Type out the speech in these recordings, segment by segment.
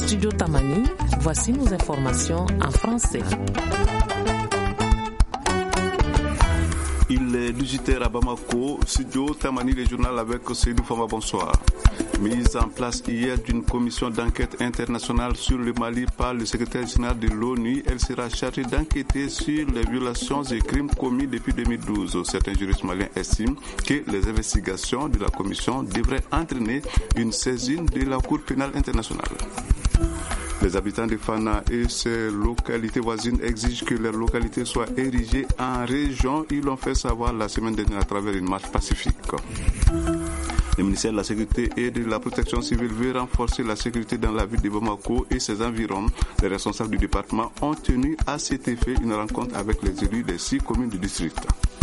Studio Tamani, voici nos informations en français. Il est 18h à Bamako, Studio Tamani, le journal avec Seydou Fama, bonsoir. Mise en place hier d'une commission d'enquête internationale sur le Mali par le secrétaire général de l'ONU, elle sera chargée d'enquêter sur les violations et crimes commis depuis 2012. Certains juristes maliens estiment que les investigations de la commission devraient entraîner une saisine de la Cour pénale internationale. Les habitants de Fana et ses localités voisines exigent que leurs localités soient érigées en région. Ils l'ont fait savoir la semaine dernière à travers une marche pacifique. Le ministère de la Sécurité et de la Protection civile veut renforcer la sécurité dans la ville de Bamako et ses environs. Les responsables du département ont tenu à cet effet une rencontre avec les élus des 6 communes du district.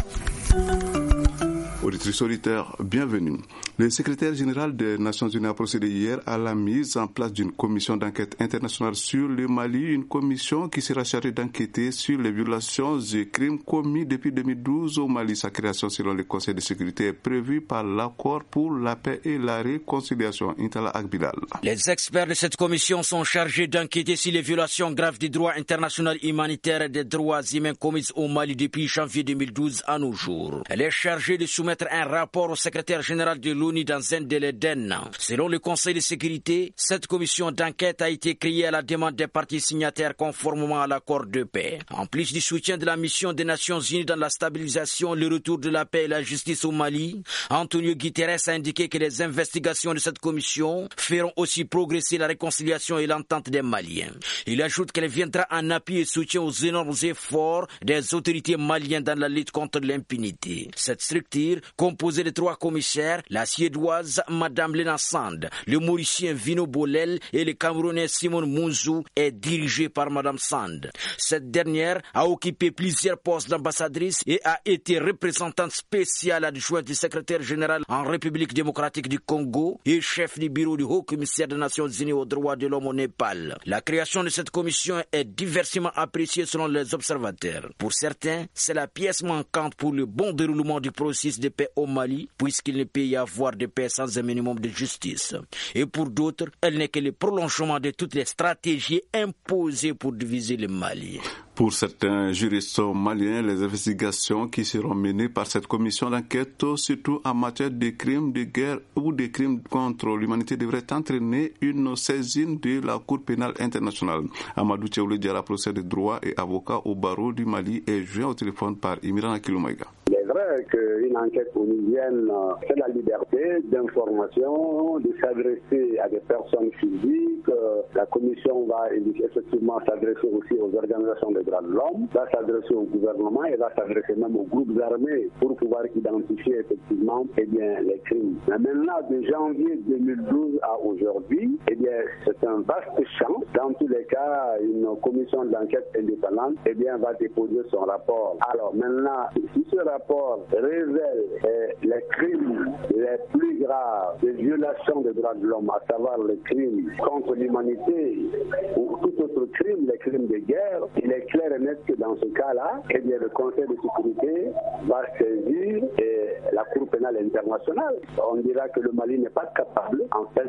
Auditrice solitaire, bienvenue. Le secrétaire général des Nations Unies a procédé hier à la mise en place d'une commission d'enquête internationale sur le Mali, une commission qui sera chargée d'enquêter sur les violations et crimes commis depuis 2012 au Mali. Sa création, selon le Conseil de sécurité, est prévue par l'accord pour la paix et la réconciliation. Intala Akbilal. Les experts de cette commission sont chargés d'enquêter sur les violations graves du droit international humanitaire et des droits humains commises au Mali depuis janvier 2012 à nos jours. Elle est chargée de soumettre un rapport au secrétaire général de l'ONU dans un délai d'un an. Selon le Conseil de sécurité, cette commission d'enquête a été créée à la demande des parties signataires conformément à l'accord de paix. En plus du soutien de la mission des Nations Unies dans la stabilisation, le retour de la paix et la justice au Mali, Antonio Guterres a indiqué que les investigations de cette commission feront aussi progresser la réconciliation et l'entente des Maliens. Il ajoute qu'elle viendra en appui et soutien aux énormes efforts des autorités maliennes dans la lutte contre l'impunité. Cette structure, composée de 3 commissaires, la suédoise Madame Lena Sand, le mauricien Vino Bolel et le camerounais Simon Mounzou, est dirigée par Madame Sand. Cette dernière a occupé plusieurs postes d'ambassadrice et a été représentante spéciale adjointe du secrétaire général en République démocratique du Congo et chef du bureau du haut-commissaire des Nations Unies aux droits de l'homme au Népal. La création de cette commission est diversement appréciée selon les observateurs. Pour certains, c'est la pièce manquante pour le bon déroulement du processus de paix au Mali, puisqu'il ne peut y avoir de paix sans un minimum de justice. Et pour d'autres, elle n'est que le prolongement de toutes les stratégies imposées pour diviser le Mali. Pour certains juristes maliens, les investigations qui seront menées par cette commission d'enquête, surtout en matière de crimes de guerre ou de crimes contre l'humanité, devraient entraîner une saisine de la Cour pénale internationale. Amadou Tchaoulé Diarra, professeur de droit et avocat au barreau du Mali, est joint au téléphone par Imiran Akiloumaïga. Il est vrai qu'une enquête onusienne, c'est la liberté d'information, de s'adresser à des personnes physiques. La commission va effectivement s'adresser aussi aux organisations des droits de l'homme, va s'adresser au gouvernement et va s'adresser même aux groupes armés pour pouvoir identifier effectivement les crimes. Mais maintenant, de janvier 2012 à aujourd'hui, c'est un vaste champ. Dans tous les cas, une commission d'enquête indépendante va déposer son rapport. Alors maintenant, si ce rapport révèle les crimes les plus graves, les violations des droits de l'homme, à savoir les crimes contre l'humanité ou tout autre crime, les crimes de guerre, il est clair et net que dans ce cas-là, le Conseil de sécurité va saisir la Cour pénale internationale. On dira que le Mali n'est pas capable, en fait,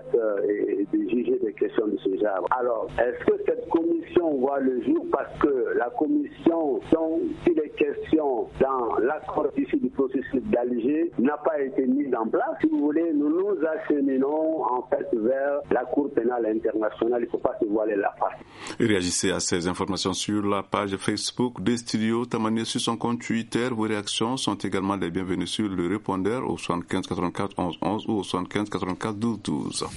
de juger des questions de ce genre. Alors, est-ce que cette commission voit le jour? Parce que la commission, si les questions dans l'accord issu du processus d'Alger n'a pas été mise en place, si vous voulez, nous nous acheminons en fait vers la Cour pénale internationale. Il ne faut pas se voiler la face. Réagissez à ces informations sur la page Facebook des studios Tamani, sur son compte Twitter. Vos réactions sont également les bienvenues sur le répondeur au 75 84 11 11 ou au 75 84 12 12.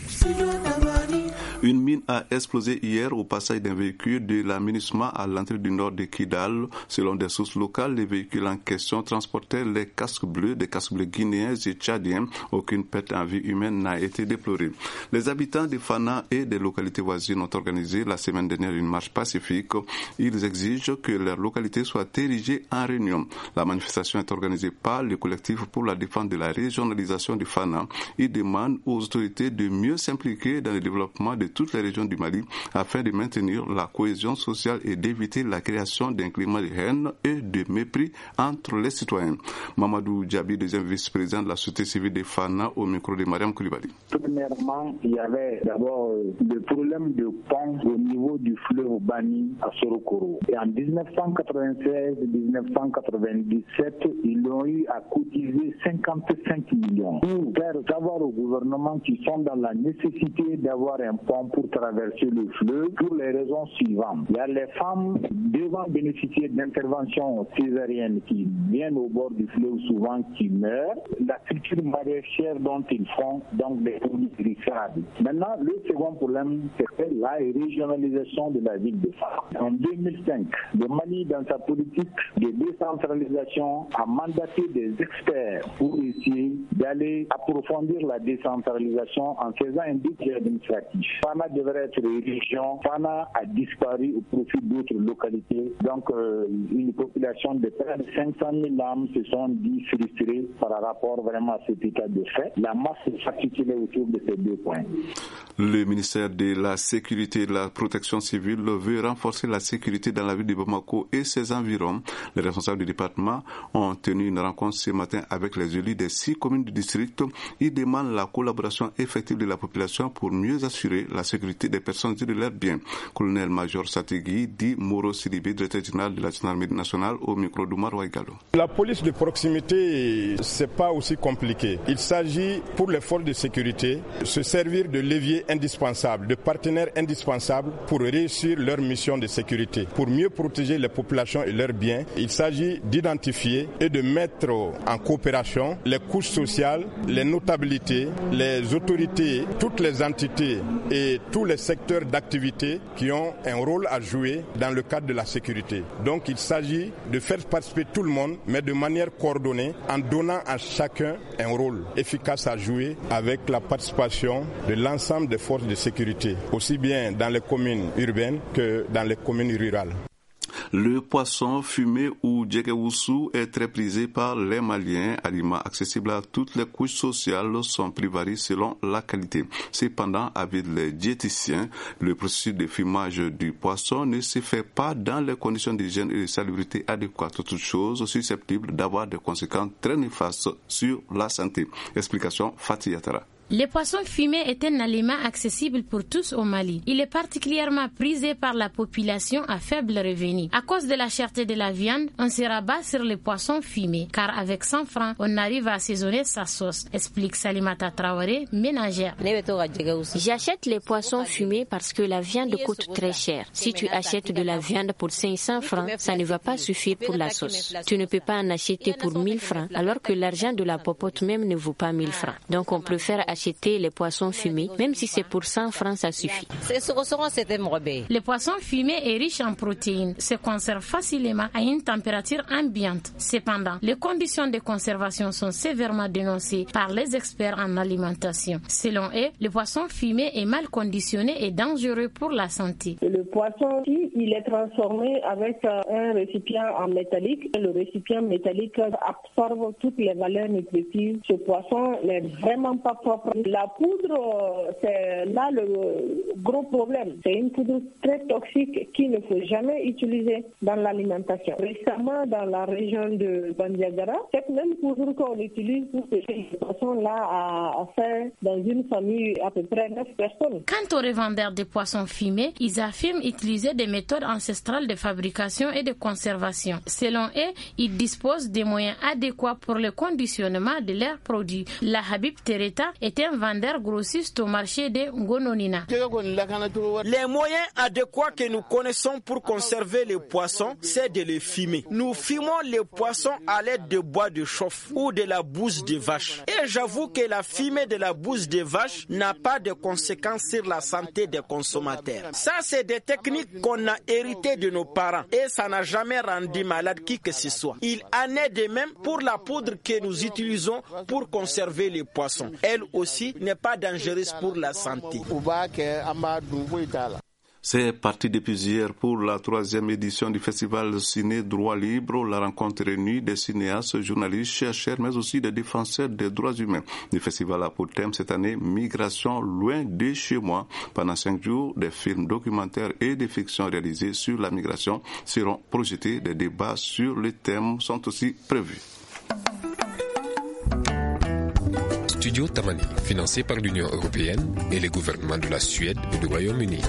Une mine a explosé hier au passage d'un véhicule de la MINUSMA à l'entrée du nord de Kidal. Selon des sources locales, les véhicules en question transportaient les casques bleus, des casques bleus guinéens et tchadiens. Aucune perte en vie humaine n'a été déplorée. Les habitants de Fana et des localités voisines ont organisé la semaine dernière une marche pacifique. Ils exigent que leur localité soit érigée en réunion. La manifestation est organisée par le collectif pour la défense de la régionalisation du Fana. Ils demandent aux autorités de mieux s'impliquer dans le développement des toutes les régions du Mali afin de maintenir la cohésion sociale et d'éviter la création d'un climat de haine et de mépris entre les citoyens. Mamadou Djabi, deuxième vice-président de la société civile de Fana, au micro de Mariam Koulibaly. Premièrement, il y avait d'abord le problème de pont au niveau du fleuve Bani à Sorokoro. Et en 1996-1997, ils ont eu à cotiser 55 millions pour faire savoir au gouvernement qu'ils sont dans la nécessité d'avoir un pont pour traverser le fleuve pour les raisons suivantes. Il y a les femmes devant bénéficier d'interventions césariennes qui viennent au bord du fleuve souvent qui meurent. La culture maraîchère dont ils font donc des produits périssables. Maintenant, le second problème, c'est la régionalisation de la ville de Fana. En 2005, le Mali, dans sa politique de décentralisation, a mandaté des experts pour essayer d'aller approfondir la décentralisation en faisant un budget administratif. Fana devrait être une région. Fana a disparu au profit d'autres localités. Donc, une population de près de 500 000 âmes se sont dit frustrées par rapport vraiment à cet état de fait. La masse s'articulait autour de ces deux points. Le ministère de la Sécurité et de la Protection civile veut renforcer la sécurité dans la ville de Bamako et ses environs. Les responsables du département ont tenu une rencontre ce matin avec les élus des 6 communes du district. Ils demandent la collaboration effective de la population pour mieux assurer la sécurité des personnes et de leurs biens. Colonel-major Sategui dit Moro Sidibé, directeur général de la gendarmerie nationale, au micro d'Oumar Ouaigalo. La police de proximité, c'est pas aussi compliqué. Il s'agit pour les forces de sécurité de se servir de leviers indispensables, de partenaires indispensables pour réussir leur mission de sécurité. Pour mieux protéger les populations et leurs biens, il s'agit d'identifier et de mettre en coopération les couches sociales, les notabilités, les autorités, toutes les entités et tous les secteurs d'activité qui ont un rôle à jouer dans le cadre de la sécurité. Donc il s'agit de faire participer tout le monde, mais de manière coordonnée, en donnant à chacun un rôle efficace à jouer avec la participation de l'ensemble des forces de sécurité, aussi bien dans les communes urbaines que dans les communes rurales. Le poisson fumé ou djegewusu est très prisé par les Maliens. Aliment accessible à toutes les couches sociales, son prix varie selon la qualité. Cependant, avec les diététiciens, le processus de fumage du poisson ne se fait pas dans les conditions d'hygiène et de salubrité adéquates, toutes choses susceptibles d'avoir des conséquences très néfastes sur la santé. Explication Fatih Yatara. Le poisson fumé est un aliment accessible pour tous au Mali. Il est particulièrement prisé par la population à faible revenu. À cause de la cherté de la viande, on se rabat sur le poisson fumé, car avec 100 francs, on arrive à assaisonner sa sauce, explique Salimata Traoré, ménagère. J'achète les poissons fumés parce que la viande coûte très cher. Si tu achètes de la viande pour 500 francs, ça ne va pas suffire pour la sauce. Tu ne peux pas en acheter pour 1000 francs, alors que l'argent de la popote même ne vaut pas 1000 francs. Donc on préfère acheter les poissons fumés, même si c'est pour 100 francs, ça suffit. Le poisson fumé est riche en protéines, se conserve facilement à une température ambiante. Cependant, les conditions de conservation sont sévèrement dénoncées par les experts en alimentation. Selon eux, le poisson fumé est mal conditionné et dangereux pour la santé. Le poisson, il est transformé avec un récipient en métallique. Le récipient métallique absorbe toutes les valeurs nutritives. Ce poisson n'est vraiment pas propre. La poudre, c'est là le gros problème. C'est une poudre très toxique qu'il ne faut jamais utiliser dans l'alimentation. Récemment, dans la région de Bandiagara, cette même poudre qu'on utilise pour pêcher ce poisson-là a fait dans une famille à peu près 9 personnes. Quant aux revendeurs de poissons fumés, ils affirment utiliser des méthodes ancestrales de fabrication et de conservation. Selon eux, ils disposent des moyens adéquats pour le conditionnement de leurs produits. La Habib Tereta est un vendeur grossiste au marché de Ngononina. Les moyens adéquats que nous connaissons pour conserver les poissons, c'est de les fumer. Nous fumons les poissons à l'aide de bois de chauffe ou de la bouse de vache. Et j'avoue que la fumée de la bouse de vache n'a pas de conséquences sur la santé des consommateurs. Ça, c'est des techniques qu'on a héritées de nos parents et ça n'a jamais rendu malade qui que ce soit. Il en est de même pour la poudre que nous utilisons pour conserver les poissons. Elle aussi n'est pas dangereuse pour la santé. C'est parti depuis hier pour la 3e édition du festival Ciné Droit Libre, la rencontre réunie des cinéastes, journalistes, chercheurs, mais aussi des défenseurs des droits humains. Le festival a pour thème cette année Migration loin de chez moi. Pendant 5 jours, des films documentaires et des fictions réalisées sur la migration seront projetés. Des débats sur le thème sont aussi prévus. Studio Tamani, financé par l'Union européenne et les gouvernements de la Suède et du Royaume-Uni.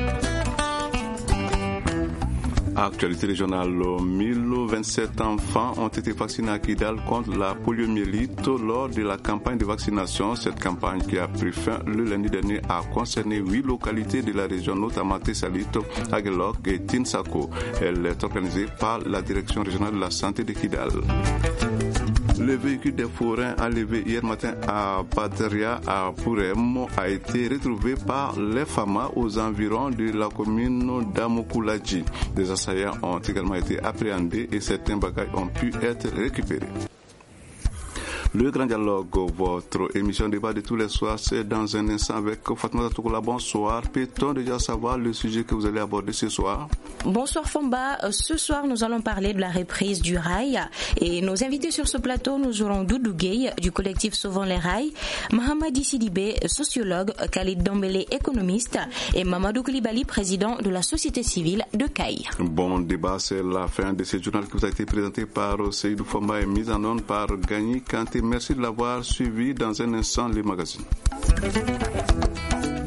Actualité régionale, 1027 enfants ont été vaccinés à Kidal contre la poliomyélite lors de la campagne de vaccination. Cette campagne qui a pris fin le lundi dernier a concerné 8 localités de la région, notamment Tessalit, Aguelok et Tinsako. Elle est organisée par la direction régionale de la santé de Kidal. Le véhicule des forains enlevé hier matin à Padria, à Purem, a été retrouvé par les FAMA aux environs de la commune d'Amokulaji. Des assaillants ont également été appréhendés et certains bagages ont pu être récupérés. Le Grand Dialogue, votre émission débat de tous les soirs, c'est dans un instant avec Fatma Toukoula. Bonsoir. Peut-on déjà savoir le sujet que vous allez aborder ce soir? Bonsoir Fomba. Ce soir, nous allons parler de la reprise du rail. Et nos invités sur ce plateau, nous aurons Doudou Gueye du collectif Sauvons les rails, Mahamadi Sidibé, sociologue, Khalid Dombele, économiste, et Mamadou Koulibaly, président de la société civile de Caille. Bon débat, c'est la fin de ce journal qui vous a été présenté par Seydou Fomba et mis en onde par Gagny Kanté. Merci de l'avoir suivi. Dans un instant, les magazines.